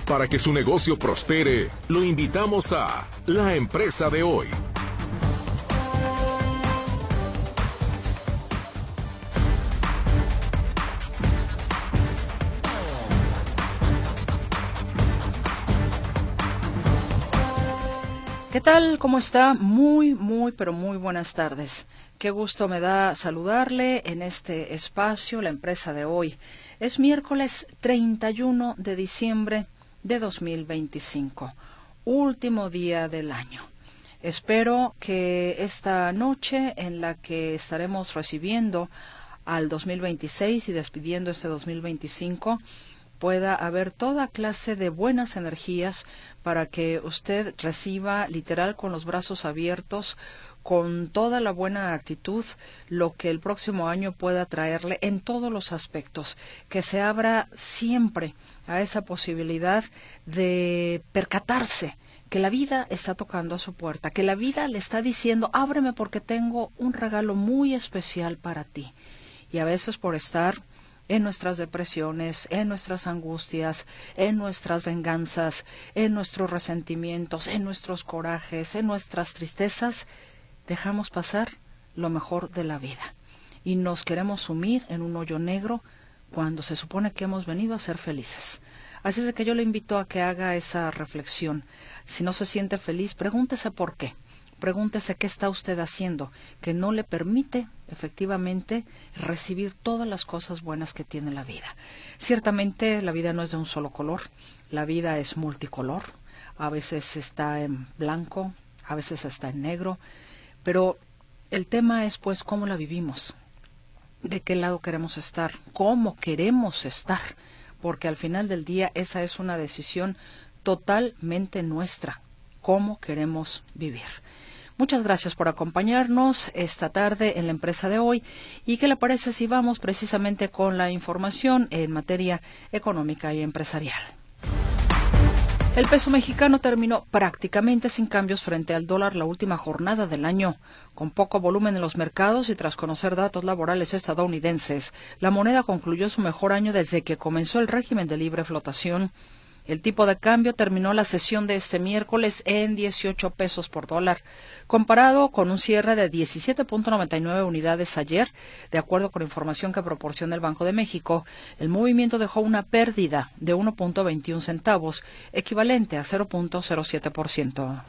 Para que su negocio prospere, lo invitamos a La Empresa de Hoy. ¿Qué tal? ¿Cómo está? Pero muy buenas tardes. Qué gusto me da saludarle en este espacio, La Empresa de Hoy. Es miércoles 31 de diciembre de 2025, último día del año. Espero que esta noche en la que estaremos recibiendo al 2026 y despidiendo este 2025, pueda haber toda clase de buenas energías para que usted reciba literal con los brazos abiertos, con toda la buena actitud, lo que el próximo año pueda traerle en todos los aspectos, que se abra siempre a esa posibilidad de percatarse que la vida está tocando a su puerta, que la vida le está diciendo, ábreme porque tengo un regalo muy especial para ti. Y a veces por estar en nuestras depresiones, en nuestras angustias, en nuestras venganzas, en nuestros resentimientos, en nuestros corajes, en nuestras tristezas, dejamos pasar lo mejor de la vida y nos queremos sumir en un hoyo negro cuando se supone que hemos venido a ser felices. Así es de que yo le invito a que haga esa reflexión. Si no se siente feliz, pregúntese por qué. Pregúntese qué está usted haciendo que no le permite efectivamente recibir todas las cosas buenas que tiene la vida. Ciertamente la vida no es de un solo color, la vida es multicolor, a veces está en blanco, a veces está en negro, pero el tema es pues cómo la vivimos, de qué lado queremos estar, cómo queremos estar, porque al final del día esa es una decisión totalmente nuestra, cómo queremos vivir. Muchas gracias por acompañarnos esta tarde en La Empresa de Hoy. ¿Y qué le parece si vamos precisamente con la información en materia económica y empresarial? El peso mexicano terminó prácticamente sin cambios frente al dólar la última jornada del año. Con poco volumen en los mercados y tras conocer datos laborales estadounidenses, la moneda concluyó su mejor año desde que comenzó el régimen de libre flotación. El tipo de cambio terminó la sesión de este miércoles en 18 pesos por dólar, comparado con un cierre de 17.99 unidades ayer. De acuerdo con información que proporciona el Banco de México, el movimiento dejó una pérdida de 1.21 centavos, equivalente a 0.07%.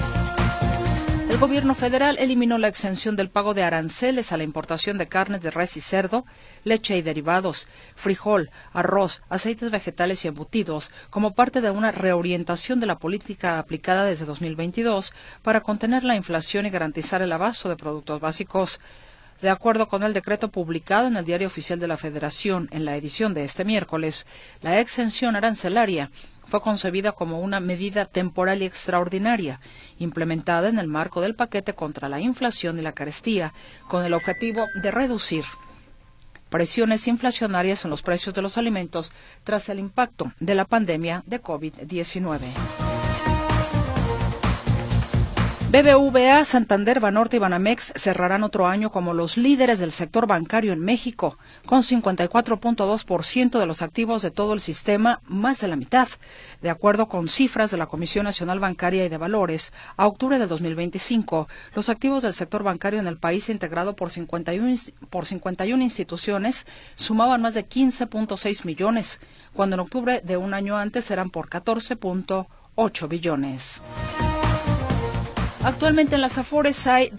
El gobierno federal eliminó la exención del pago de aranceles a la importación de carnes de res y cerdo, leche y derivados, frijol, arroz, aceites vegetales y embutidos, como parte de una reorientación de la política aplicada desde 2022 para contener la inflación y garantizar el abasto de productos básicos. De acuerdo con el decreto publicado en el Diario Oficial de la Federación en la edición de este miércoles, la exención arancelaria fue concebida como una medida temporal y extraordinaria, implementada en el marco del paquete contra la inflación y la carestía, con el objetivo de reducir presiones inflacionarias en los precios de los alimentos tras el impacto de la pandemia de COVID-19. BBVA, Santander, Banorte y Banamex cerrarán otro año como los líderes del sector bancario en México, con 54.2% de los activos de todo el sistema, más de la mitad. De acuerdo con cifras de la Comisión Nacional Bancaria y de Valores, a octubre del 2025, los activos del sector bancario en el país, integrado por 51 instituciones, sumaban más de 15.6 millones, cuando en octubre de un año antes eran por 14.8 billones. Actualmente en las Afores hay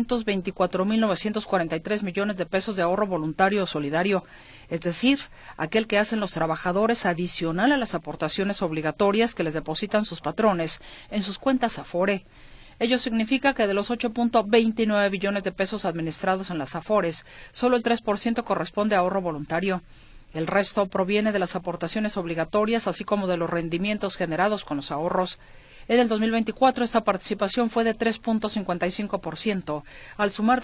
224.943 millones de pesos de ahorro voluntario o solidario, es decir, aquel que hacen los trabajadores adicional a las aportaciones obligatorias que les depositan sus patrones en sus cuentas Afore. Ello significa que de los 8.29 billones de pesos administrados en las Afores, solo el 3% corresponde a ahorro voluntario. El resto proviene de las aportaciones obligatorias, así como de los rendimientos generados con los ahorros. En el 2024 esta participación fue de 3.55%, al sumar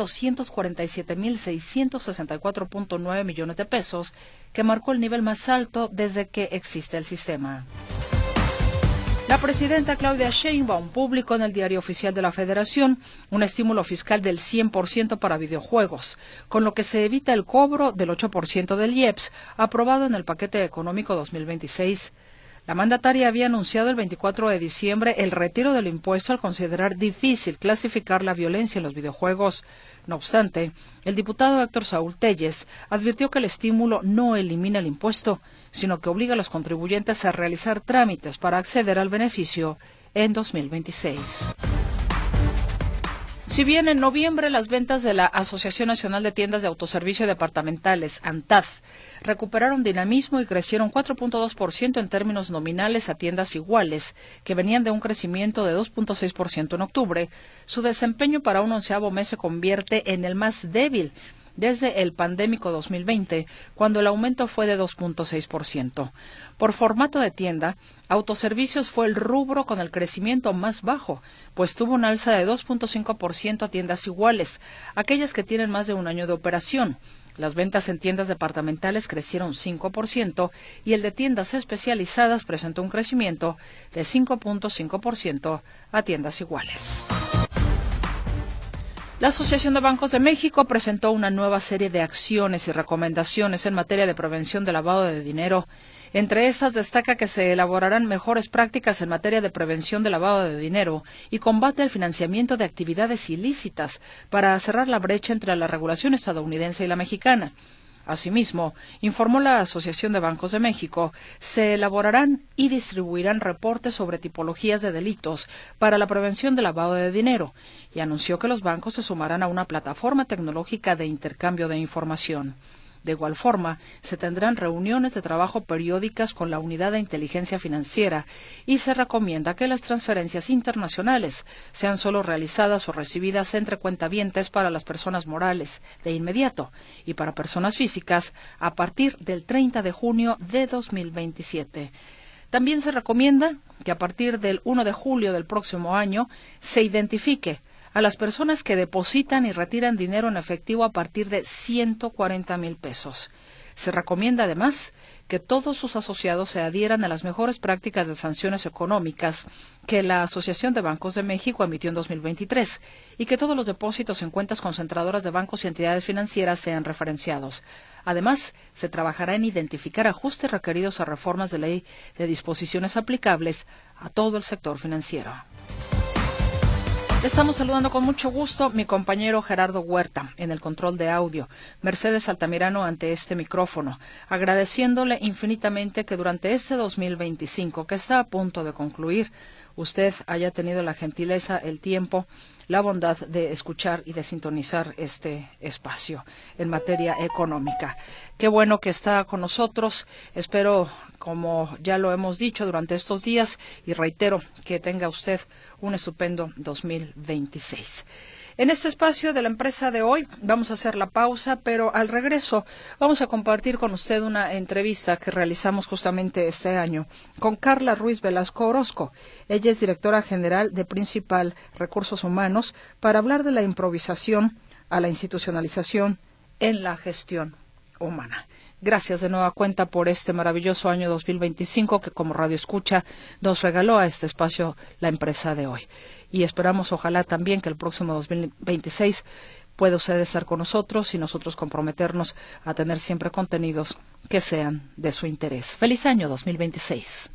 247.664.9 millones de pesos, que marcó el nivel más alto desde que existe el sistema. La presidenta Claudia Sheinbaum publicó en el Diario Oficial de la Federación un estímulo fiscal del 100% para videojuegos, con lo que se evita el cobro del 8% del IEPS aprobado en el paquete económico 2026. La mandataria había anunciado el 24 de diciembre el retiro del impuesto al considerar difícil clasificar la violencia en los videojuegos. No obstante, el diputado Héctor Saúl Telles advirtió que el estímulo no elimina el impuesto, sino que obliga a los contribuyentes a realizar trámites para acceder al beneficio en 2026. Si bien en noviembre las ventas de la Asociación Nacional de Tiendas de Autoservicio Departamentales, ANTAD, recuperaron dinamismo y crecieron 4.2% en términos nominales a tiendas iguales, que venían de un crecimiento de 2.6% en octubre, su desempeño para un 11º mes se convierte en el más débil desde el pandémico 2020, cuando el aumento fue de 2.6%. Por formato de tienda, autoservicios fue el rubro con el crecimiento más bajo, pues tuvo un alza de 2.5% a tiendas iguales, aquellas que tienen más de un año de operación. Las ventas en tiendas departamentales crecieron 5% y el de tiendas especializadas presentó un crecimiento de 5.5% a tiendas iguales. La Asociación de Bancos de México presentó una nueva serie de acciones y recomendaciones en materia de prevención de lavado de dinero. Entre estas destaca que se elaborarán mejores prácticas en materia de prevención de lavado de dinero y combate al financiamiento de actividades ilícitas para cerrar la brecha entre la regulación estadounidense y la mexicana. Asimismo, informó la Asociación de Bancos de México, se elaborarán y distribuirán reportes sobre tipologías de delitos para la prevención del lavado de dinero y anunció que los bancos se sumarán a una plataforma tecnológica de intercambio de información. De igual forma, se tendrán reuniones de trabajo periódicas con la Unidad de Inteligencia Financiera y se recomienda que las transferencias internacionales sean solo realizadas o recibidas entre cuentavientes para las personas morales de inmediato y para personas físicas a partir del 30 de junio de 2027. También se recomienda que a partir del 1 de julio del próximo año se identifique a las personas que depositan y retiran dinero en efectivo a partir de 140,000 pesos. Se recomienda además que todos sus asociados se adhieran a las mejores prácticas de sanciones económicas que la Asociación de Bancos de México emitió en 2023 y que todos los depósitos en cuentas concentradoras de bancos y entidades financieras sean referenciados. Además, se trabajará en identificar ajustes requeridos a reformas de ley de disposiciones aplicables a todo el sector financiero. Estamos saludando con mucho gusto mi compañero Gerardo Huerta en el control de audio, Mercedes Altamirano ante este micrófono, agradeciéndole infinitamente que durante este 2025, que está a punto de concluir, usted haya tenido la gentileza, el tiempo, la bondad de escuchar y de sintonizar este espacio en materia económica. Qué bueno que está con nosotros. Espero, como ya lo hemos dicho durante estos días, y reitero, que tenga usted un estupendo 2026. En este espacio de la empresa de hoy vamos a hacer la pausa, pero al regreso vamos a compartir con usted una entrevista que realizamos justamente este año con Carla Ruiz Velasco Orozco. Ella es directora general de Principal Recursos Humanos para hablar de la improvisación a la institucionalización en la gestión humana. Gracias de nueva cuenta por este maravilloso año 2025 que como Radio Escucha nos regaló a este espacio la empresa de hoy. Y esperamos, ojalá también, que el próximo 2026 pueda usted estar con nosotros y nosotros comprometernos a tener siempre contenidos que sean de su interés. ¡Feliz año 2026!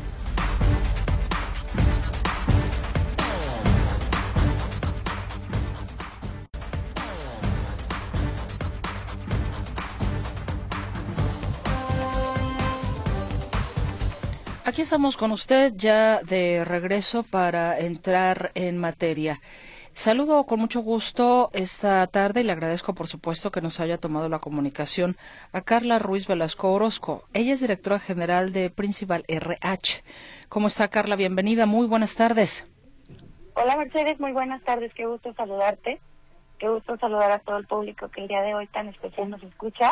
Aquí estamos con usted ya de regreso para entrar en materia. Saludo con mucho gusto esta tarde y le agradezco, por supuesto, que nos haya tomado la comunicación a Carla Ruiz Velasco Orozco. Ella es directora general de Principal RH. ¿Cómo está, Carla? Bienvenida. Muy buenas tardes. Hola, Mercedes. Muy buenas tardes. Qué gusto saludarte. Qué gusto saludar a todo el público que el día de hoy tan especial nos escucha.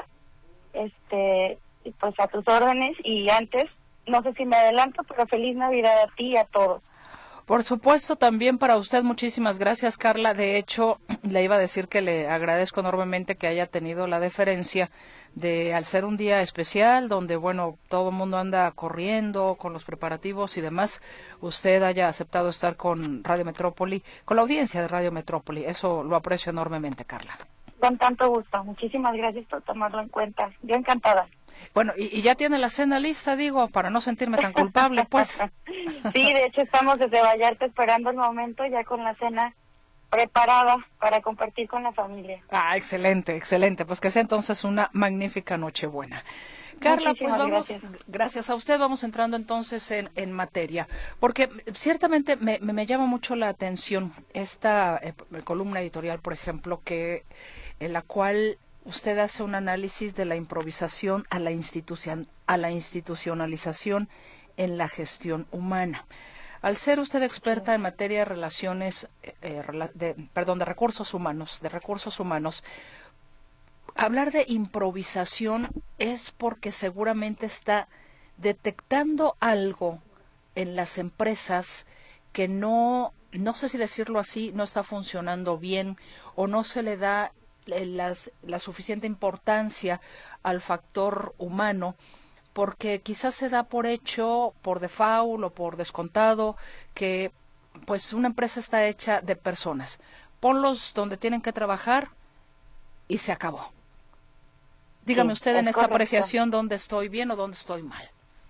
Pues a tus órdenes y antes, no sé si me adelanto, pero feliz Navidad a ti y a todos. Por supuesto, también para usted, muchísimas gracias, Carla. De hecho, le iba a decir que le agradezco enormemente que haya tenido la deferencia de, al ser un día especial, donde, bueno, todo el mundo anda corriendo con los preparativos y demás, usted haya aceptado estar con Radio Metrópoli, con la audiencia de Radio Metrópoli. Eso lo aprecio enormemente, Carla. Con tanto gusto. Muchísimas gracias por tomarlo en cuenta. Yo encantada. Bueno, y ya tiene la cena lista, digo, para no sentirme tan culpable, pues. Sí, de hecho estamos desde Vallarta esperando el momento, ya con la cena preparada para compartir con la familia. Ah, excelente, excelente. Pues que sea entonces una magnífica Nochebuena. Carla, Muchísimas pues vamos, gracias. gracias a usted, vamos entrando entonces en materia, porque ciertamente me llama mucho la atención esta columna editorial, por ejemplo, en la cual usted hace un análisis de la improvisación a la institucionalización en la gestión humana. Al ser usted experta en materia de relaciones, de recursos humanos, hablar de improvisación es porque seguramente está detectando algo en las empresas que no sé si decirlo así, no está funcionando bien o no se le da la suficiente importancia al factor humano, porque quizás se da por hecho, por default o por descontado, que pues una empresa está hecha de personas. Ponlos donde tienen que trabajar y se acabó. Dígame usted en esta correcto. apreciación dónde estoy bien o dónde estoy mal.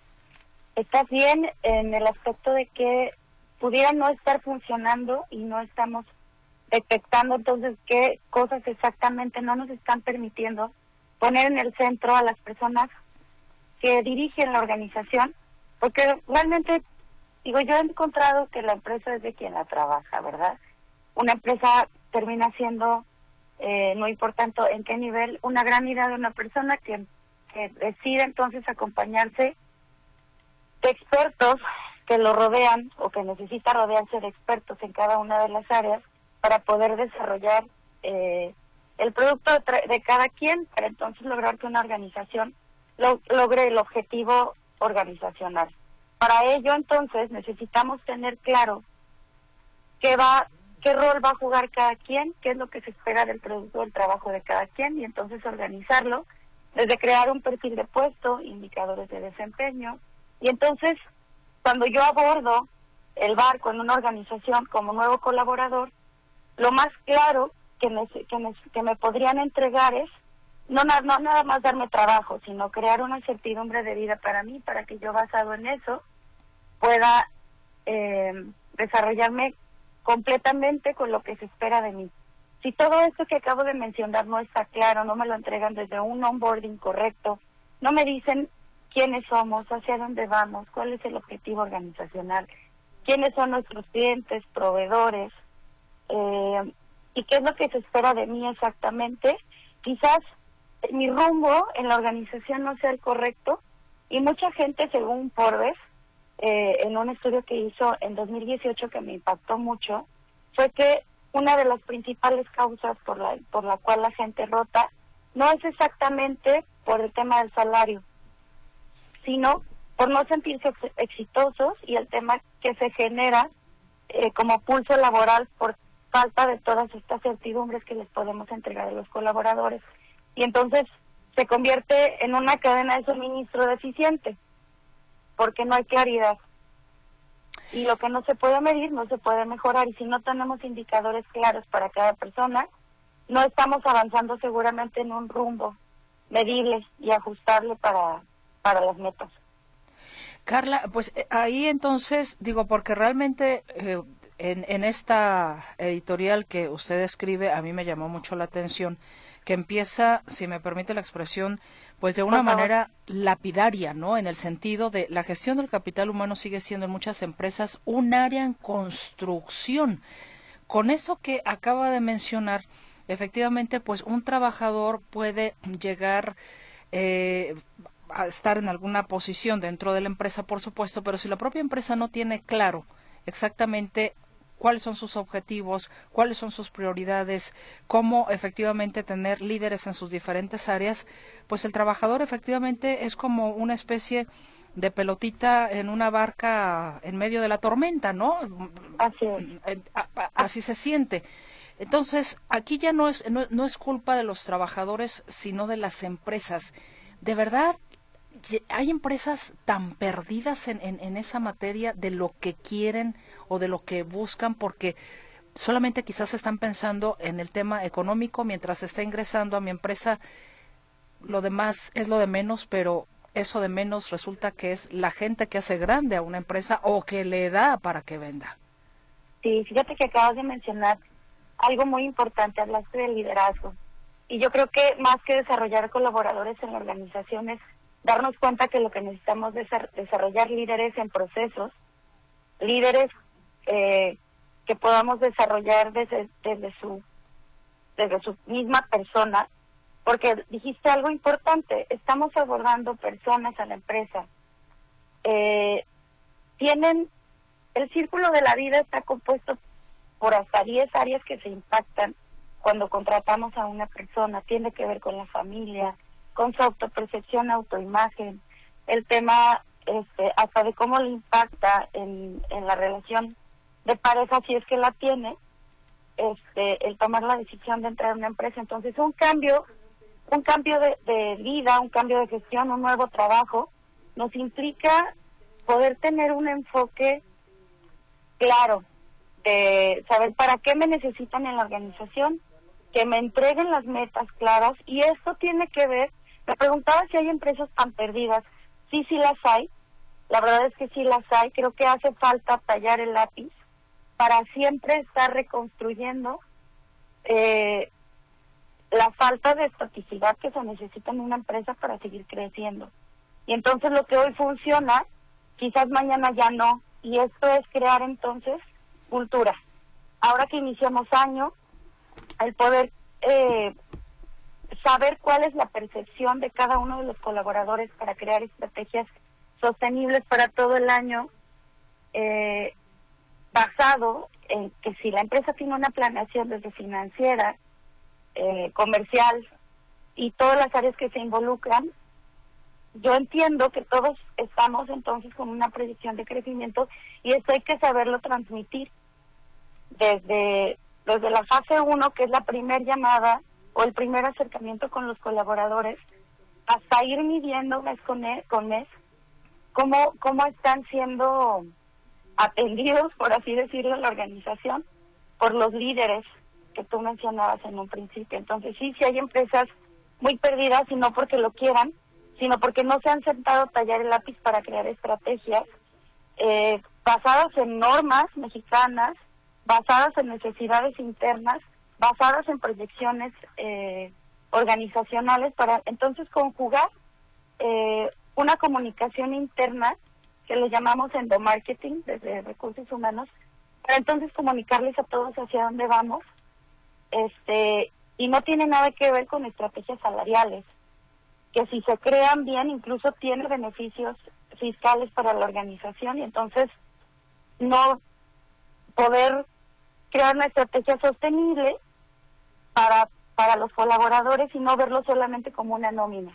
Estás bien en el aspecto de que pudiera no estar funcionando y no estamos detectando entonces qué cosas exactamente no nos están permitiendo poner en el centro a las personas que dirigen la organización, porque realmente, digo, yo he encontrado que la empresa es de quien la trabaja, ¿verdad? Una empresa termina siendo, no importa en qué nivel, una gran idea de una persona que decide entonces acompañarse de expertos que lo rodean o que necesita rodearse de expertos en cada una de las áreas para poder desarrollar el producto de cada quien, para entonces lograr que una organización logre el objetivo organizacional. Para ello, entonces, necesitamos tener claro qué rol va a jugar cada quien, qué es lo que se espera del producto del trabajo de cada quien, y entonces organizarlo, desde crear un perfil de puesto, indicadores de desempeño, y entonces, cuando yo abordo el barco en una organización como nuevo colaborador, lo más claro que me podrían entregar es no nada más darme trabajo, sino crear una certidumbre de vida para mí, para que yo, basado en eso, pueda desarrollarme completamente con lo que se espera de mí. Si todo esto que acabo de mencionar no está claro, no me lo entregan desde un onboarding correcto, no me dicen quiénes somos, hacia dónde vamos, cuál es el objetivo organizacional, quiénes son nuestros clientes, proveedores, y qué es lo que se espera de mí exactamente, quizás mi rumbo en la organización no sea el correcto, y mucha gente, según Forbes, en un estudio que hizo en 2018 que me impactó mucho, fue que una de las principales causas por la cual la gente rota no es exactamente por el tema del salario, sino por no sentirse exitosos, y el tema que se genera como pulso laboral por falta de todas estas certidumbres que les podemos entregar a los colaboradores. Y entonces se convierte en una cadena de suministro deficiente, porque no hay claridad. Y lo que no se puede medir no se puede mejorar, y si no tenemos indicadores claros para cada persona, no estamos avanzando seguramente en un rumbo medible y ajustable para las metas. Carla, pues ahí entonces, digo, porque realmente en esta editorial que usted escribe, a mí me llamó mucho la atención, que empieza, si me permite la expresión, pues de una manera lapidaria, ¿no? En el sentido de la gestión del capital humano sigue siendo en muchas empresas un área en construcción. Con eso que acaba de mencionar, efectivamente, pues un trabajador puede llegar a estar en alguna posición dentro de la empresa, por supuesto, pero si la propia empresa no tiene claro exactamente cuáles son sus objetivos, cuáles son sus prioridades, cómo efectivamente tener líderes en sus diferentes áreas, pues el trabajador efectivamente es como una especie de pelotita en una barca en medio de la tormenta, ¿no? Así es. Así se siente. Entonces, aquí ya no es culpa de los trabajadores, sino de las empresas. De verdad, hay empresas tan perdidas en esa materia de lo que quieren o de lo que buscan, porque solamente quizás están pensando en el tema económico mientras está ingresando a mi empresa. lo demás es lo de menos, pero eso de menos resulta que es la gente que hace grande a una empresa o que le da para que venda. Sí, fíjate que acabas de mencionar algo muy importante, hablaste del liderazgo. Y yo creo que más que desarrollar colaboradores en la organización es darnos cuenta que lo que necesitamos es desarrollar líderes en procesos, líderes que podamos desarrollar desde su misma persona, porque dijiste algo importante, estamos abordando personas a la empresa. El círculo de la vida está compuesto por hasta 10 áreas que se impactan cuando contratamos a una persona. Tiene que ver con la familia, con su autopercepción, autoimagen, el tema hasta de cómo le impacta en la relación de pareja si es que la tiene, el tomar la decisión de entrar a una empresa. Entonces un cambio de vida, un cambio de gestión, un nuevo trabajo, nos implica poder tener un enfoque claro de saber para qué me necesitan en la organización, que me entreguen las metas claras, y esto tiene que ver, me preguntaba si hay empresas tan perdidas. Sí las hay, la verdad es que sí las hay. Creo que hace falta tallar el lápiz para siempre estar reconstruyendo la falta de estaticidad que se necesita en una empresa para seguir creciendo. Y entonces lo que hoy funciona, quizás mañana ya no, y esto es crear entonces cultura. Ahora que iniciamos año, el poder saber cuál es la percepción de cada uno de los colaboradores para crear estrategias sostenibles para todo el año, basado en que si la empresa tiene una planeación desde financiera, comercial y todas las áreas que se involucran, yo entiendo que todos estamos entonces con una proyección de crecimiento, y esto hay que saberlo transmitir desde la fase 1, que es la primer llamada o el primer acercamiento con los colaboradores, hasta ir midiendo mes con mes cómo están siendo atendidos, por así decirlo, en la organización por los líderes que tú mencionabas en un principio. Entonces sí hay empresas muy perdidas, y no porque lo quieran, sino porque no se han sentado a tallar el lápiz para crear estrategias basadas en normas mexicanas, basadas en necesidades internas, basadas en proyecciones organizacionales, para entonces conjugar una comunicación interna que le llamamos endomarketing desde recursos humanos, para entonces comunicarles a todos hacia dónde vamos, y no tiene nada que ver con estrategias salariales, que si se crean bien incluso tienen beneficios fiscales para la organización, y entonces no poder crear una estrategia sostenible para los colaboradores y no verlo solamente como una nómina.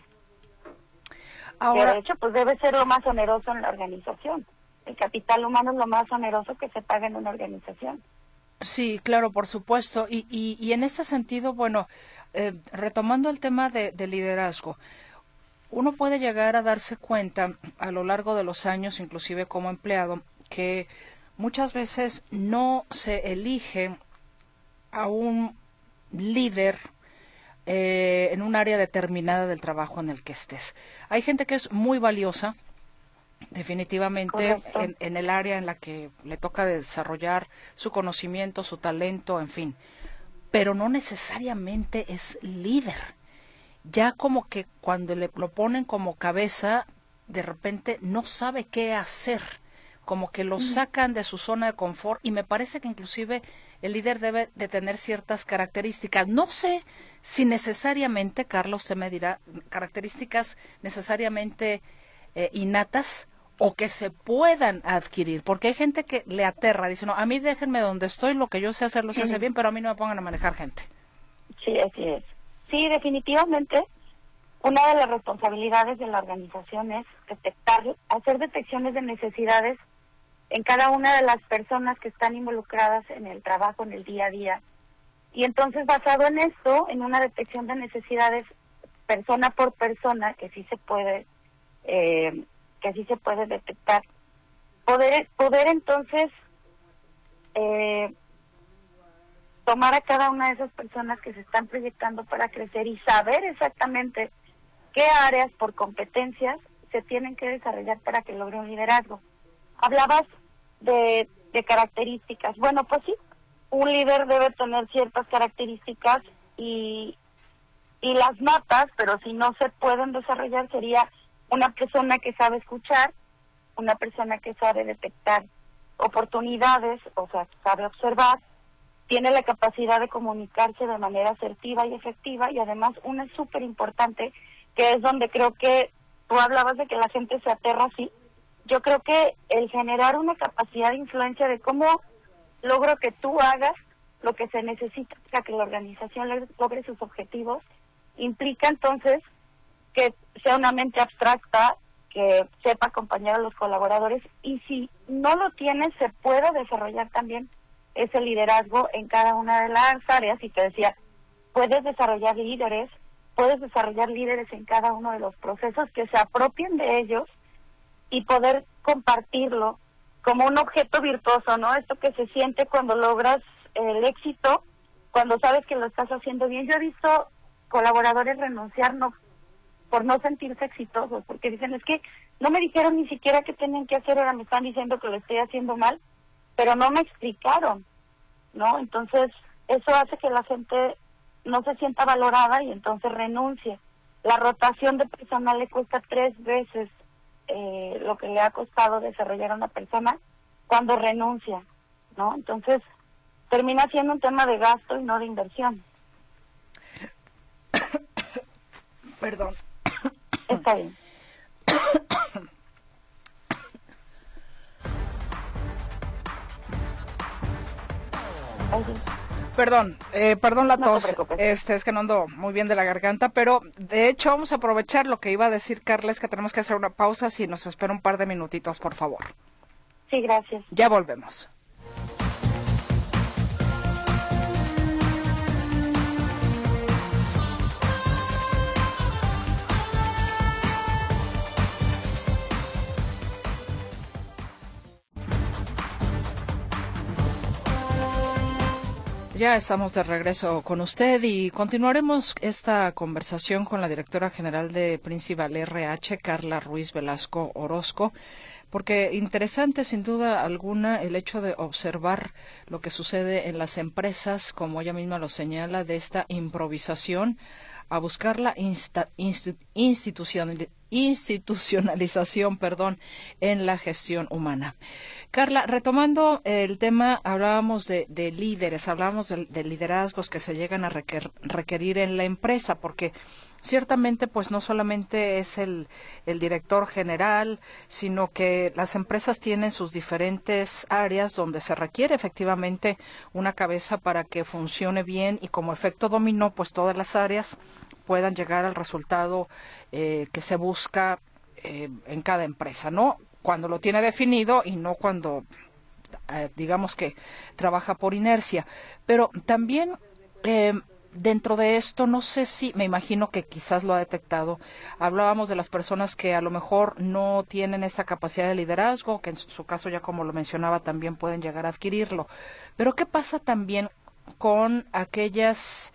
Ahora, que de hecho pues debe ser lo más oneroso en la organización. El capital humano es lo más oneroso que se paga en una organización. Sí, claro, por supuesto. Y en este sentido, bueno, retomando el tema de liderazgo, uno puede llegar a darse cuenta a lo largo de los años, inclusive como empleado, que muchas veces no se elige a un líder en un área determinada del trabajo en el que estés. Hay gente que es muy valiosa, definitivamente, en el área en la que le toca desarrollar su conocimiento, su talento, en fin, pero no necesariamente es líder. Ya como que cuando lo ponen como cabeza, de repente no sabe qué hacer, como que lo sacan de su zona de confort, y me parece que inclusive el líder debe de tener ciertas características. No sé si necesariamente, Carlos, usted me dirá, características necesariamente innatas o que se puedan adquirir, porque hay gente que le aterra, dice, no, a mí déjenme donde estoy, lo que yo sé hacer lo sé hacer bien, pero a mí no me pongan a manejar gente. Sí, así es. Sí, definitivamente, una de las responsabilidades de la organización es hacer detecciones de necesidades en cada una de las personas que están involucradas en el trabajo, en el día a día. Y entonces, basado en esto, en una detección de necesidades persona por persona, que sí se puede detectar, poder entonces tomar a cada una de esas personas que se están proyectando para crecer y saber exactamente qué áreas por competencias se tienen que desarrollar para que logre un liderazgo. Hablabas de características. Bueno, pues sí, un líder debe tener ciertas características y las notas, pero si no se pueden desarrollar, sería una persona que sabe escuchar, una persona que sabe detectar oportunidades, o sea, sabe observar, tiene la capacidad de comunicarse de manera asertiva y efectiva, y además una es súper importante, que es donde creo que tú hablabas de que la gente se aterra así. Yo creo que el generar una capacidad de influencia de cómo logro que tú hagas lo que se necesita para que la organización logre sus objetivos, implica entonces que sea una mente abstracta, que sepa acompañar a los colaboradores, y si no lo tiene, se puede desarrollar también ese liderazgo en cada una de las áreas. Y te decía, puedes desarrollar líderes en cada uno de los procesos que se apropien de ellos y poder compartirlo como un objeto virtuoso, ¿no? Esto que se siente cuando logras el éxito, cuando sabes que lo estás haciendo bien. Yo he visto colaboradores renunciar por no sentirse exitosos, porque dicen, es que no me dijeron ni siquiera qué tenían que hacer, ahora me están diciendo que lo estoy haciendo mal, pero no me explicaron, ¿no? Entonces, eso hace que la gente no se sienta valorada y entonces renuncie. La rotación de personal le cuesta 3 veces lo que le ha costado desarrollar a una persona cuando renuncia, ¿no? Entonces, termina siendo un tema de gasto y no de inversión. Perdón. Está bien. Perdón la No tos, te preocupes. es que no ando muy bien de la garganta, pero de hecho vamos a aprovechar lo que iba a decir Carla, es que tenemos que hacer una pausa, si nos espera un par de minutitos, por favor. Sí, gracias. Ya volvemos. Ya estamos de regreso con usted y continuaremos esta conversación con la directora general de Principal RH, Carla Ruiz Velasco Orozco, porque interesante sin duda alguna el hecho de observar lo que sucede en las empresas, como ella misma lo señala, de esta improvisación a buscar la institucionalización, en la gestión humana. Carla, retomando el tema, hablábamos de líderes, hablábamos de liderazgos que se llegan a requerir en la empresa, porque ciertamente pues no solamente es el director general, sino que las empresas tienen sus diferentes áreas donde se requiere efectivamente una cabeza para que funcione bien y como efecto dominó pues todas las áreas puedan llegar al resultado que se busca en cada empresa, ¿no? Cuando lo tiene definido y no cuando digamos que trabaja por inercia. Pero también dentro de esto, no sé si, me imagino que quizás lo ha detectado, hablábamos de las personas que a lo mejor no tienen esta capacidad de liderazgo, que en su caso ya como lo mencionaba también pueden llegar a adquirirlo. Pero ¿qué pasa también con aquellas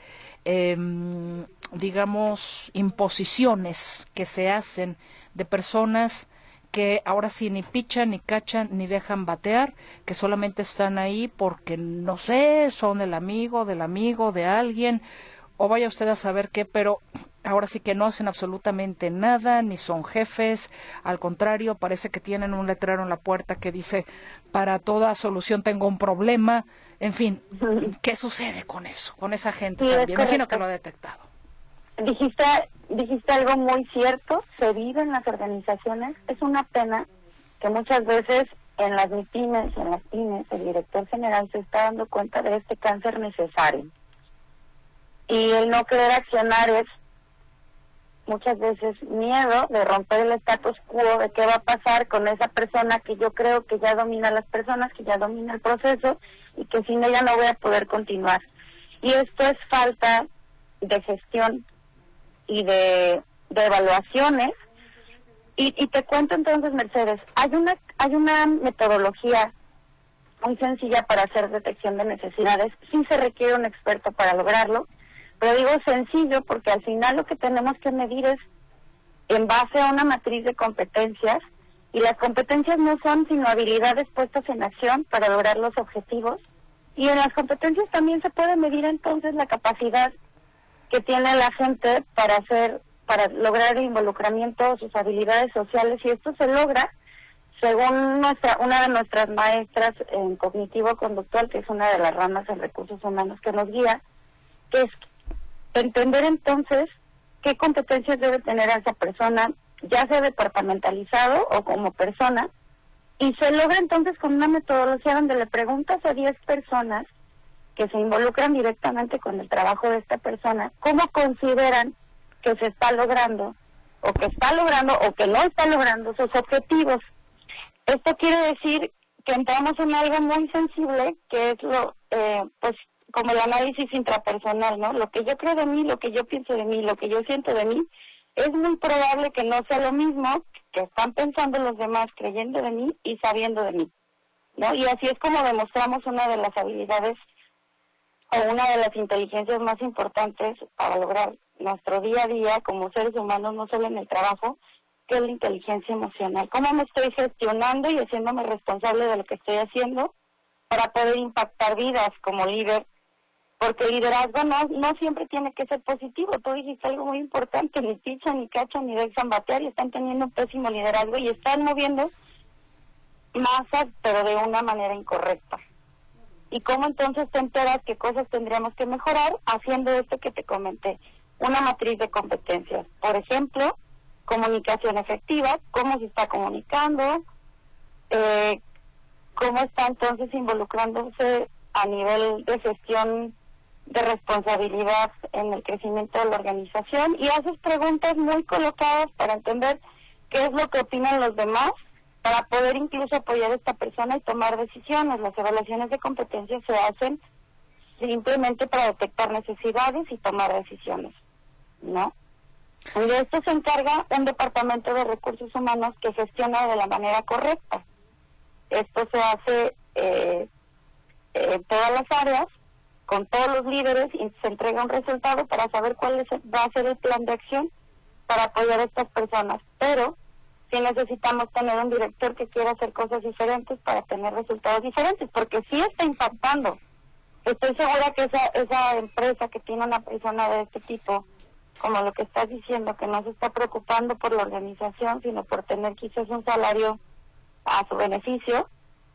digamos, imposiciones que se hacen de personas que ahora sí ni pichan, ni cachan, ni dejan batear, que solamente están ahí porque, no sé, son el amigo de alguien, o vaya usted a saber qué, pero ahora sí que no hacen absolutamente nada, ni son jefes, al contrario, parece que tienen un letrero en la puerta que dice, para toda solución tengo un problema, en fin, ¿qué sucede con eso, con esa gente? Sí, también? Imagino que lo ha detectado. Dijiste algo muy cierto, se vive en las organizaciones. Es una pena que muchas veces en las MIPYMES, en las pymes, el director general se está dando cuenta de este cáncer necesario. Y el no querer accionar es muchas veces miedo de romper el status quo, de qué va a pasar con esa persona que yo creo que ya domina las personas, que ya domina el proceso y que sin ella no voy a poder continuar. Y esto es falta de gestión y de evaluaciones. Y te cuento entonces, Mercedes, hay una metodología muy sencilla para hacer detección de necesidades. Sí se requiere un experto para lograrlo, pero digo sencillo porque al final lo que tenemos que medir es en base a una matriz de competencias, y las competencias no son sino habilidades puestas en acción para lograr los objetivos, y en las competencias también se puede medir entonces la capacidad que tiene la gente para lograr el involucramiento de sus habilidades sociales, y esto se logra según una de nuestras maestras en cognitivo-conductual, que es una de las ramas en recursos humanos que nos guía, que es entender entonces qué competencias debe tener esa persona, ya sea departamentalizado o como persona, y se logra entonces con una metodología donde le preguntas a 10 personas que se involucran directamente con el trabajo de esta persona, cómo consideran que se está logrando, o que no está logrando sus objetivos. Esto quiere decir que entramos en algo muy sensible, que es pues como el análisis intrapersonal, ¿no? Lo que yo creo de mí, lo que yo pienso de mí, lo que yo siento de mí, es muy probable que no sea lo mismo que están pensando los demás, creyendo de mí y sabiendo de mí, ¿no? Y así es como demostramos una de las habilidades o una de las inteligencias más importantes para lograr nuestro día a día como seres humanos, no solo en el trabajo, que es la inteligencia emocional. ¿Cómo me estoy gestionando y haciéndome responsable de lo que estoy haciendo para poder impactar vidas como líder? Porque el liderazgo no siempre tiene que ser positivo. Tú dijiste algo muy importante, ni Picha, ni Cacha, ni Dexan Bateari están teniendo un pésimo liderazgo y están moviendo masas, pero de una manera incorrecta. ¿Y cómo entonces te enteras qué cosas tendríamos que mejorar? Haciendo esto que te comenté, una matriz de competencias. Por ejemplo, comunicación efectiva, cómo se está comunicando, cómo está entonces involucrándose a nivel de gestión de responsabilidad en el crecimiento de la organización, y haces preguntas muy colocadas para entender qué es lo que opinan los demás, para poder incluso apoyar a esta persona y tomar decisiones. Las evaluaciones de competencias se hacen simplemente para detectar necesidades y tomar decisiones, ¿no? Y de esto se encarga un departamento de recursos humanos que gestiona de la manera correcta. Esto se hace en todas las áreas, con todos los líderes, y se entrega un resultado para saber cuál va a ser el plan de acción para apoyar a estas personas. Pero sí necesitamos tener un director que quiera hacer cosas diferentes para tener resultados diferentes, porque sí está impactando. Estoy segura que esa empresa que tiene una persona de este tipo, como lo que estás diciendo, que no se está preocupando por la organización, sino por tener quizás un salario a su beneficio,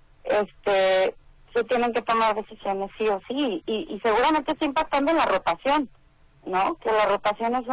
se tienen que tomar decisiones sí o sí, y seguramente está impactando en la rotación, ¿no? Que la rotación es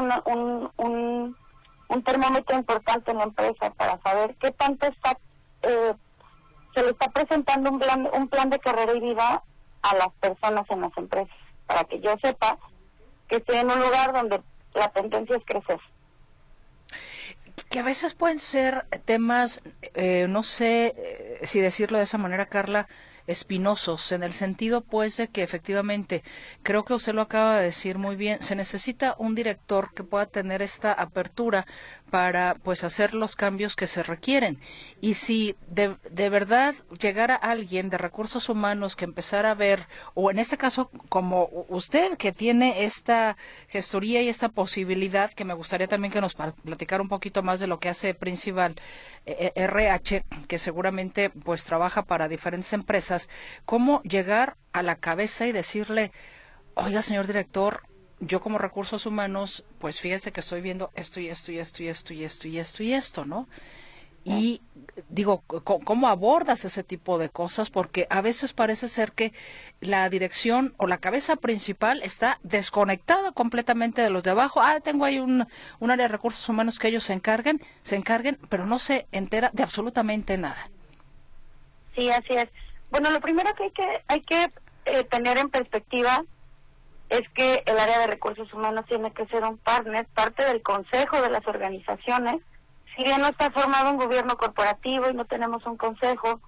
un termómetro importante en la empresa para saber qué tanto se le está presentando un plan de carrera y vida a las personas en las empresas, para que yo sepa que estoy en un lugar donde la tendencia es crecer. Que a veces pueden ser temas, no sé si decirlo de esa manera, Carla, espinosos, en el sentido pues de que efectivamente, creo que usted lo acaba de decir muy bien, se necesita un director que pueda tener esta apertura para pues hacer los cambios que se requieren. Y si de verdad llegara alguien de recursos humanos que empezara a ver, o en este caso como usted que tiene esta gestoría y esta posibilidad, que me gustaría también que nos platicara un poquito más de lo que hace Principal RH, que seguramente pues trabaja para diferentes empresas, cómo llegar a la cabeza y decirle, oiga, señor director, yo como recursos humanos, pues fíjese que estoy viendo esto y esto y esto y esto y esto y esto y esto, ¿no? Y digo, ¿cómo abordas ese tipo de cosas? Porque a veces parece ser que la dirección o la cabeza principal está desconectada completamente de los de abajo. Tengo ahí un área de recursos humanos que ellos se encarguen, pero no se entera de absolutamente nada. Sí, así es. Bueno, lo primero que hay que tener en perspectiva es que el área de recursos humanos tiene que ser un partner, parte del consejo de las organizaciones. Si bien no está formado un gobierno corporativo y no tenemos un consejo,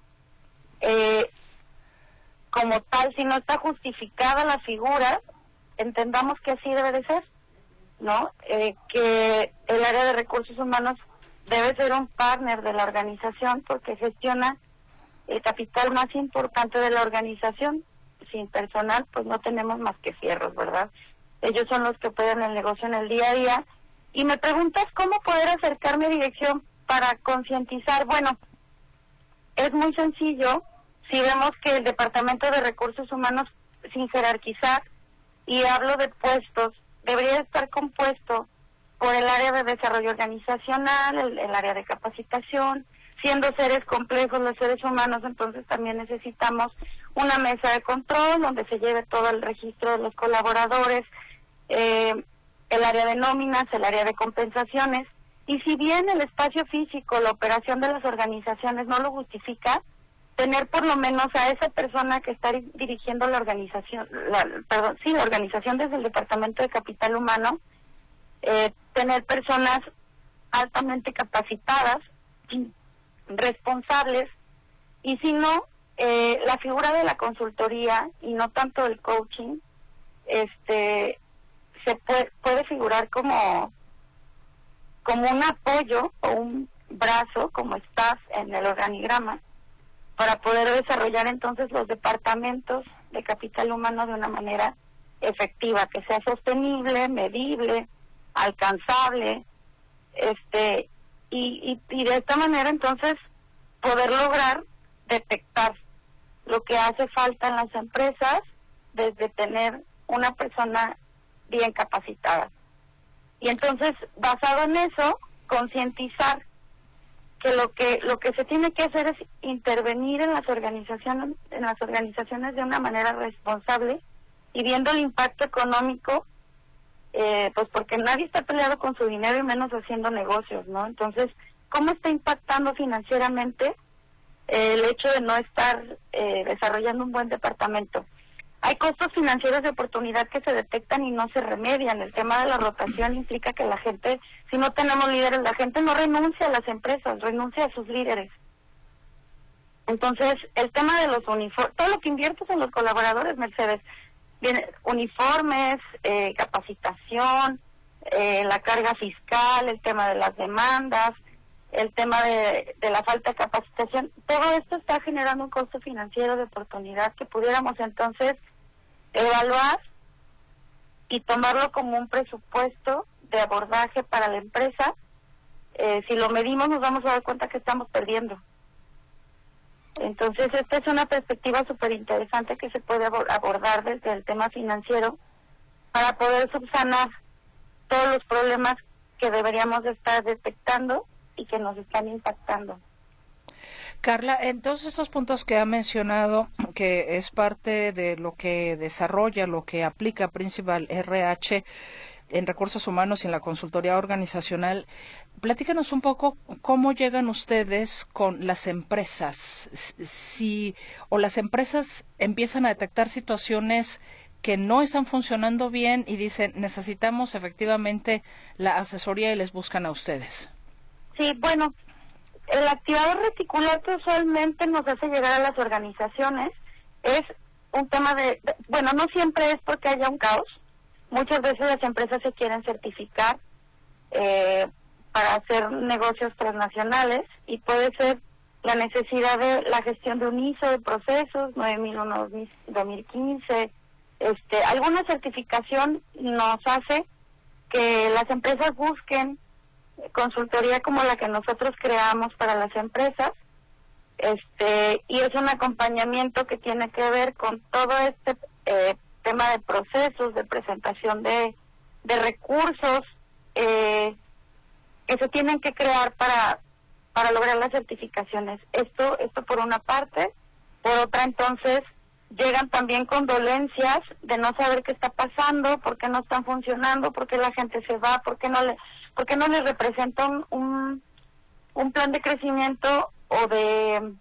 como tal, si no está justificada la figura, entendamos que así debe de ser, ¿no? Que el área de recursos humanos debe ser un partner de la organización porque gestiona el capital más importante de la organización. Sin personal, pues no tenemos más que fierros, ¿verdad? Ellos son los que pueden el negocio en el día a día, Y me preguntas cómo poder acercarme a dirección para concientizar. Bueno, es muy sencillo. Si vemos que el Departamento de Recursos Humanos, sin jerarquizar, y hablo de puestos, debería estar compuesto por el área de desarrollo organizacional, el área de capacitación. Siendo seres complejos los seres humanos, entonces también necesitamos una mesa de control donde se lleve todo el registro de los colaboradores, el área de nóminas, el área de compensaciones. Y si bien el espacio físico, la operación de las organizaciones no lo justifica, tener por lo menos a esa persona que está dirigiendo la organización, la organización desde el Departamento de Capital Humano, tener personas altamente capacitadas, responsables, y si no, la figura de la consultoría y no tanto el coaching, se puede figurar como un apoyo o un brazo, como staff en el organigrama, para poder desarrollar entonces los departamentos de capital humano de una manera efectiva, que sea sostenible, medible, alcanzable, y de esta manera entonces poder lograr detectar lo que hace falta en las empresas desde tener una persona bien capacitada. Y entonces, basado en eso, concientizar que lo que se tiene que hacer es intervenir en las organizaciones de una manera responsable y viendo el impacto económico, pues porque nadie está peleado con su dinero y menos haciendo negocios, ¿no? Entonces, ¿cómo está impactando financieramente el hecho de no estar desarrollando un buen departamento? Hay costos financieros de oportunidad que se detectan y no se remedian. El tema de la rotación implica que la gente, si no tenemos líderes, la gente no renuncia a las empresas, renuncia a sus líderes. Entonces, el tema de los uniformes, todo lo que inviertes en los colaboradores, Mercedes, uniformes, capacitación, la carga fiscal, el tema de las demandas, el tema de la falta de capacitación, todo esto está generando un costo financiero de oportunidad que pudiéramos entonces evaluar y tomarlo como un presupuesto de abordaje para la empresa. Si lo medimos nos vamos a dar cuenta que estamos perdiendo. Entonces esta es una perspectiva súper interesante que se puede abordar desde el tema financiero para poder subsanar todos los problemas que deberíamos de estar detectando y que nos están impactando. Carla, entonces esos puntos que ha mencionado, que es parte de lo que desarrolla, lo que aplica Principal RH en recursos humanos y en la consultoría organizacional, platícanos un poco cómo llegan ustedes con las empresas, o las empresas empiezan a detectar situaciones que no están funcionando bien y dicen, necesitamos efectivamente la asesoría y les buscan a ustedes. Sí, bueno, el activador reticular que usualmente nos hace llegar a las organizaciones es un tema bueno, no siempre es porque haya un caos. Muchas veces las empresas se quieren certificar para hacer negocios transnacionales y puede ser la necesidad de la gestión de un ISO de procesos, 9001-2015. Alguna certificación nos hace que las empresas busquen consultoría como la que nosotros creamos para las empresas, y es un acompañamiento que tiene que ver con todo este tema de procesos, de presentación de recursos que se tienen que crear para lograr las certificaciones. Esto por una parte. Por otra, entonces, llegan también con dolencias de no saber qué está pasando, por qué no están funcionando, por qué la gente se va, por qué no les representa un plan de crecimiento o de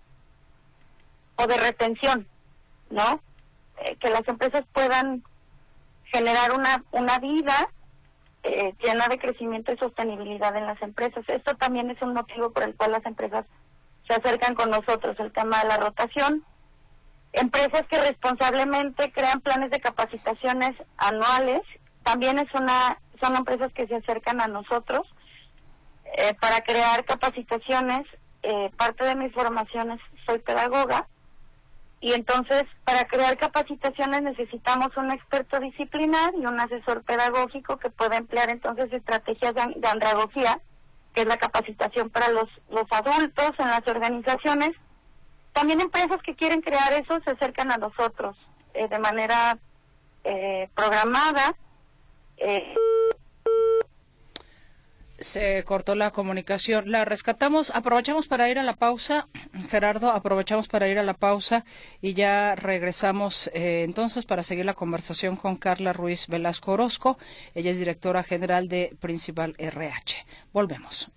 retención, ¿no? Que las empresas puedan generar una vida llena de crecimiento y sostenibilidad en las empresas. Esto también es un motivo por el cual las empresas se acercan con nosotros, el tema de la rotación. Empresas que responsablemente crean planes de capacitaciones anuales, también son empresas que se acercan a nosotros para crear capacitaciones. Parte de mis formaciones, soy pedagoga, Y entonces, para crear capacitaciones necesitamos un experto disciplinar y un asesor pedagógico que pueda emplear entonces estrategias de andragogía, que es la capacitación para los adultos en las organizaciones. También empresas que quieren crear eso se acercan a nosotros de manera programada. Se cortó la comunicación. La rescatamos. Aprovechamos para ir a la pausa. Gerardo, aprovechamos para ir a la pausa y ya regresamos entonces para seguir la conversación con Carla Ruiz Velasco Orozco. Ella es directora general de Principal RH. Volvemos.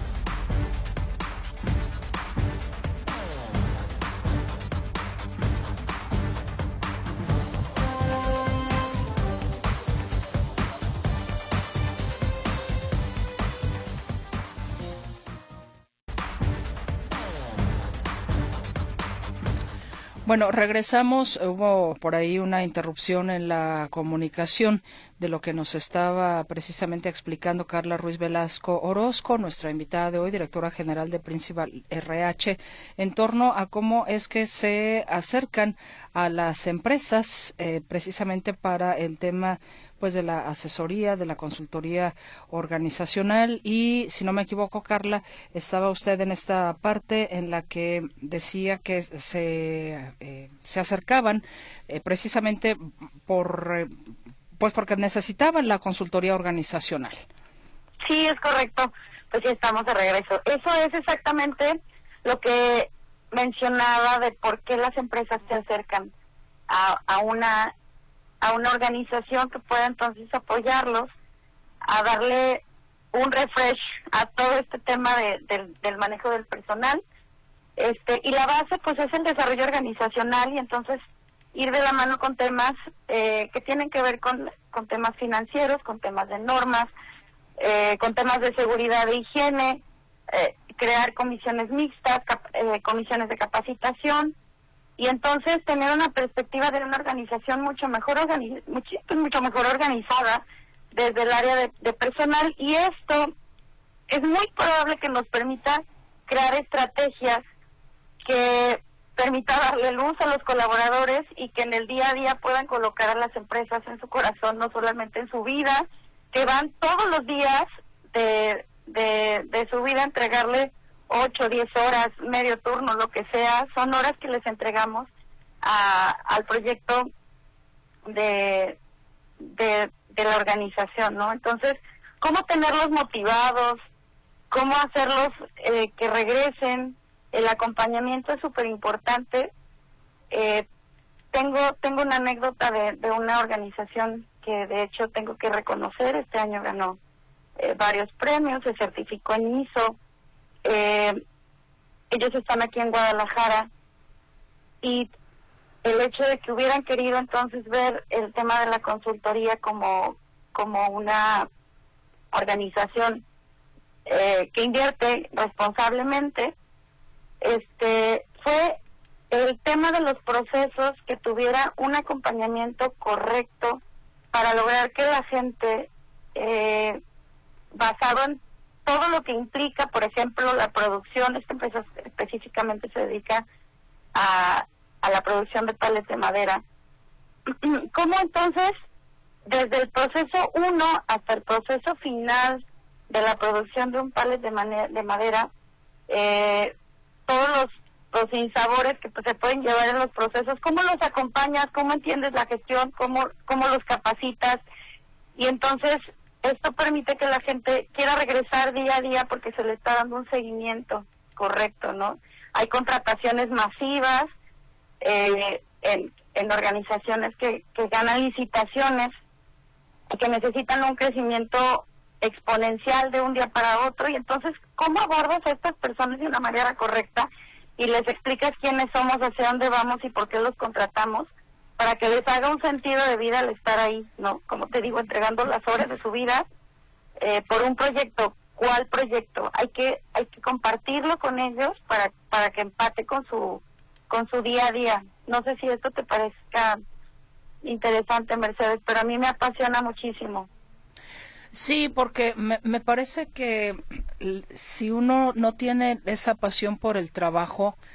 Bueno, regresamos. Hubo por ahí una interrupción en la comunicación de lo que nos estaba precisamente explicando Carla Ruiz Velasco Orozco, nuestra invitada de hoy, directora general de Principal RH, en torno a cómo es que se acercan a las empresas precisamente para el tema pues de la asesoría, de la consultoría organizacional. Y si no me equivoco, Carla, estaba usted en esta parte en la que decía que se acercaban precisamente porque necesitaban la consultoría organizacional. Sí, es correcto. Pues ya estamos de regreso. Eso es exactamente lo que mencionaba de por qué las empresas se acercan a una organización que pueda entonces apoyarlos, a darle un refresh a todo este tema del manejo del personal. Y la base pues es el desarrollo organizacional, y entonces ir de la mano con temas que tienen que ver con temas financieros, con temas de normas, con temas de seguridad e higiene, crear comisiones mixtas, comisiones de capacitación, y entonces tener una perspectiva de una organización mucho mejor organizada desde el área de personal. Y esto es muy probable que nos permita crear estrategias que permita darle luz a los colaboradores y que en el día a día puedan colocar a las empresas en su corazón, no solamente en su vida, que van todos los días de su vida a entregarle 8, 10 horas, medio turno, lo que sea. Son horas que les entregamos al proyecto de la organización, ¿no? Entonces, ¿cómo tenerlos motivados? ¿Cómo hacerlos que regresen? El acompañamiento es súper importante. Tengo una anécdota de una organización que de hecho tengo que reconocer. Este año ganó varios premios, se certificó en ISO. Ellos están aquí en Guadalajara, y el hecho de que hubieran querido entonces ver el tema de la consultoría como una organización que invierte responsablemente, fue el tema de los procesos, que tuviera un acompañamiento correcto para lograr que la gente, basado en todo lo que implica, por ejemplo, la producción. Esta empresa específicamente se dedica a la producción de palets de madera. ¿Cómo entonces, desde el proceso 1 hasta el proceso final de la producción de un palet de madera, todos los sinsabores que pues se pueden llevar en los procesos, cómo los acompañas, cómo entiendes la gestión, cómo los capacitas? Y entonces esto permite que la gente quiera regresar día a día porque se le está dando un seguimiento correcto, ¿no? Hay contrataciones masivas en organizaciones que ganan licitaciones y que necesitan un crecimiento exponencial de un día para otro. Y entonces, ¿cómo abordas a estas personas de una manera correcta y les explicas quiénes somos, hacia dónde vamos y por qué los contratamos, para que les haga un sentido de vida al estar ahí, ¿no? Como te digo, entregando las horas de su vida por un proyecto. ¿Cuál proyecto? Hay que compartirlo con ellos para que empate con su día a día. No sé si esto te parezca interesante, Mercedes, pero a mí me apasiona muchísimo. Sí, porque me parece que si uno no tiene esa pasión por el trabajo,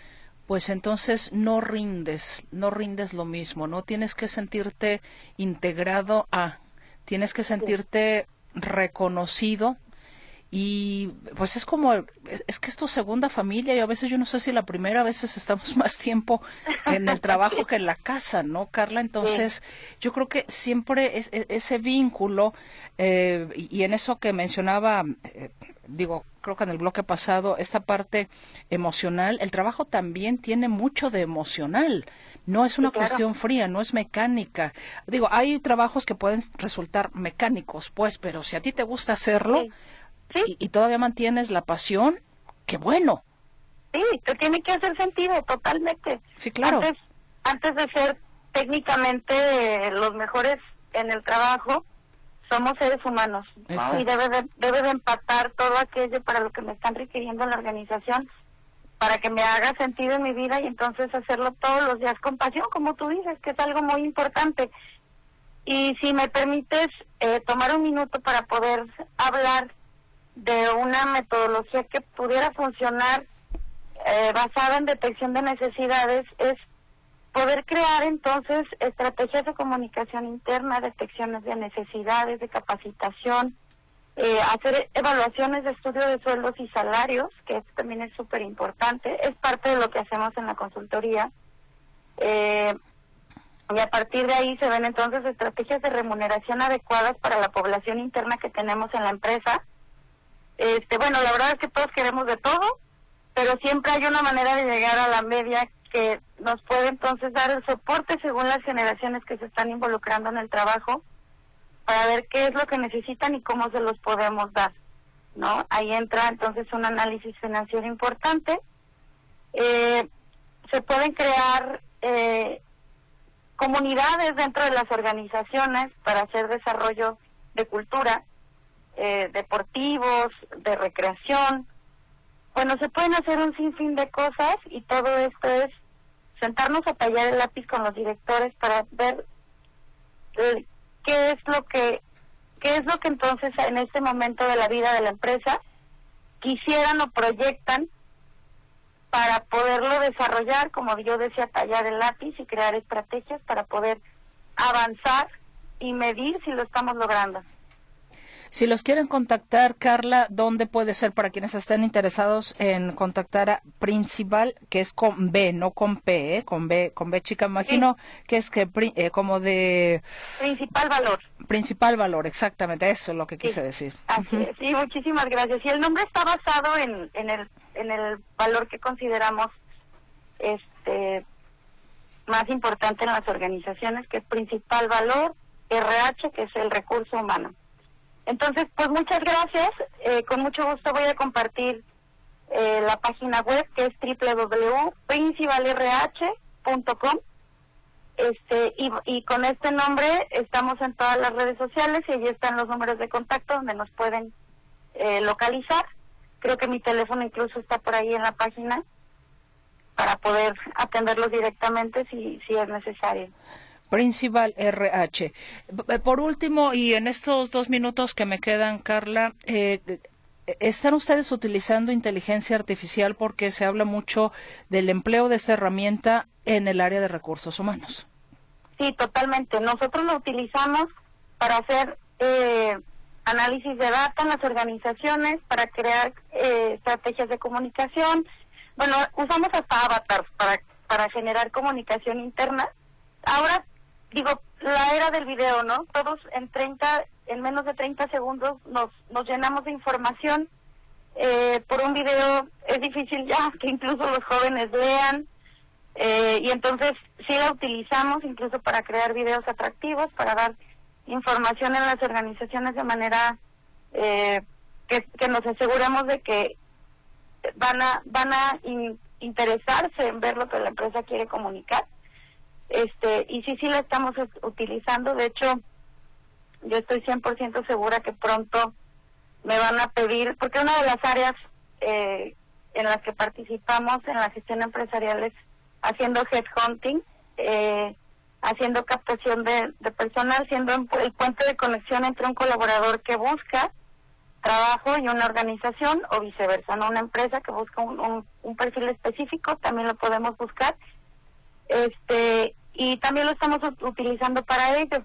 pues entonces no rindes lo mismo, no tienes que sentirte integrado tienes que sentirte reconocido. Y pues es como, es que es tu segunda familia, y a veces yo no sé si la primera, a veces estamos más tiempo en el trabajo que en la casa, ¿no, Carla? Entonces yo creo que siempre ese vínculo, y en eso que mencionaba, creo que en el bloque pasado, esta parte emocional, el trabajo también tiene mucho de emocional, no es una cuestión fría, no es mecánica. Hay trabajos que pueden resultar mecánicos, pues, pero si a ti te gusta hacerlo, y todavía mantienes la pasión, qué bueno. Sí, te tiene que hacer sentido totalmente. Sí, claro. Antes de ser técnicamente los mejores en el trabajo, somos seres humanos, ¿no? Y debe de empatar todo aquello para lo que me están requiriendo en la organización, para que me haga sentido en mi vida, y entonces hacerlo todos los días con pasión, como tú dices, que es algo muy importante. Y si me permites tomar un minuto para poder hablar de una metodología que pudiera funcionar basada en detección de necesidades, es poder crear entonces estrategias de comunicación interna, detecciones de necesidades, de capacitación, hacer evaluaciones de estudio de sueldos y salarios, que esto también es súper importante, es parte de lo que hacemos en la consultoría, y a partir de ahí se ven entonces estrategias de remuneración adecuadas para la población interna que tenemos en la empresa. Bueno, la verdad es que todos queremos de todo, pero siempre hay una manera de llegar a la media que nos puede entonces dar el soporte según las generaciones que se están involucrando en el trabajo, para ver qué es lo que necesitan y cómo se los podemos dar, ¿no? Ahí entra entonces un análisis financiero importante. Se pueden crear comunidades dentro de las organizaciones para hacer desarrollo de cultura, deportivos, de recreación. Bueno, se pueden hacer un sinfín de cosas, y todo esto es sentarnos a tallar el lápiz con los directores para ver qué es lo que entonces en este momento de la vida de la empresa quisieran o proyectan para poderlo desarrollar, como yo decía, tallar el lápiz y crear estrategias para poder avanzar y medir si lo estamos logrando. Si los quieren contactar, Carla, ¿dónde puede ser para quienes estén interesados en contactar a Principal, que es con B, no con P, con B chica, imagino que es como de... Principal Valor. Principal Valor, exactamente, eso es lo que quise decir. Así es. Sí, muchísimas gracias. Y el nombre está basado en el valor que consideramos más importante en las organizaciones, que es Principal Valor, RH, que es el recurso humano. Entonces, pues muchas gracias. Con mucho gusto voy a compartir la página web, que es www.principalrh.com. Y con este nombre estamos en todas las redes sociales, y allí están los números de contacto donde nos pueden localizar. Creo que mi teléfono incluso está por ahí en la página para poder atenderlos directamente si es necesario. Principal RH. Por último, y en estos 2 minutos que me quedan, Carla, ¿están ustedes utilizando inteligencia artificial? Porque se habla mucho del empleo de esta herramienta en el área de recursos humanos. Sí, totalmente. Nosotros lo utilizamos para hacer análisis de data en las organizaciones, para crear estrategias de comunicación. Bueno, usamos hasta avatars para generar comunicación interna. Ahora, la era del video, ¿no? Todos en menos de 30 segundos nos llenamos de información. Por un video es difícil ya que incluso los jóvenes lean, y entonces sí la utilizamos incluso para crear videos atractivos, para dar información en las organizaciones de manera que nos aseguremos de que van a interesarse en ver lo que la empresa quiere comunicar. Y sí la estamos utilizando. De hecho, yo estoy 100% segura que pronto me van a pedir, porque una de las áreas en las que participamos en la gestión empresarial es haciendo headhunting, haciendo captación de personal, siendo el puente de conexión entre un colaborador que busca trabajo y una organización, o viceversa, ¿no? Una empresa que busca un perfil específico, también lo podemos buscar. Y también lo estamos utilizando para ello.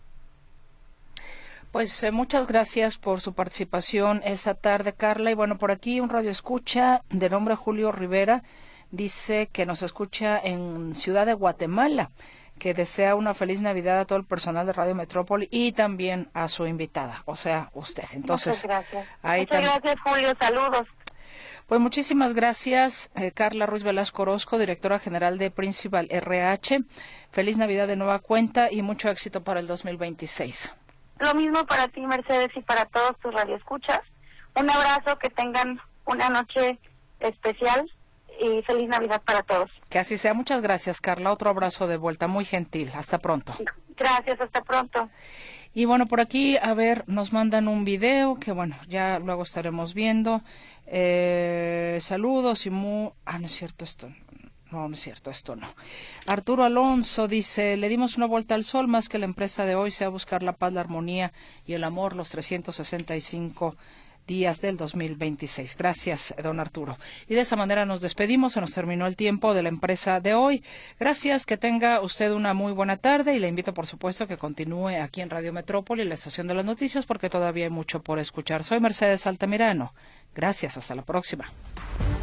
Pues muchas gracias por su participación esta tarde, Carla. Y bueno, por aquí un radio escucha de nombre Julio Rivera dice que nos escucha en Ciudad de Guatemala, que desea una feliz Navidad a todo el personal de Radio Metrópoli y también a su invitada, o sea, usted. Entonces, muchas gracias. Ahí muchas gracias, Julio. Saludos. Pues muchísimas gracias, Carla Ruiz Velasco Orozco, directora general de Principal RH. Feliz Navidad de nueva cuenta y mucho éxito para el 2026. Lo mismo para ti, Mercedes, y para todos tus radioescuchas. Un abrazo, que tengan una noche especial y feliz Navidad para todos. Que así sea. Muchas gracias, Carla. Otro abrazo de vuelta, muy gentil. Hasta pronto. Gracias, hasta pronto. Y bueno, por aquí, a ver, nos mandan un video que, bueno, ya luego estaremos viendo. Saludos y no es cierto esto. No es cierto, esto no. Arturo Alonso dice, le dimos una vuelta al sol, más que la empresa de hoy sea buscar la paz, la armonía y el amor los 365 días del 2026. Gracias, don Arturo. Y de esa manera nos despedimos, se nos terminó el tiempo de la empresa de hoy. Gracias, que tenga usted una muy buena tarde y le invito, por supuesto, que continúe aquí en Radio Metrópoli, la estación de las noticias, porque todavía hay mucho por escuchar. Soy Mercedes Altamirano. Gracias, hasta la próxima.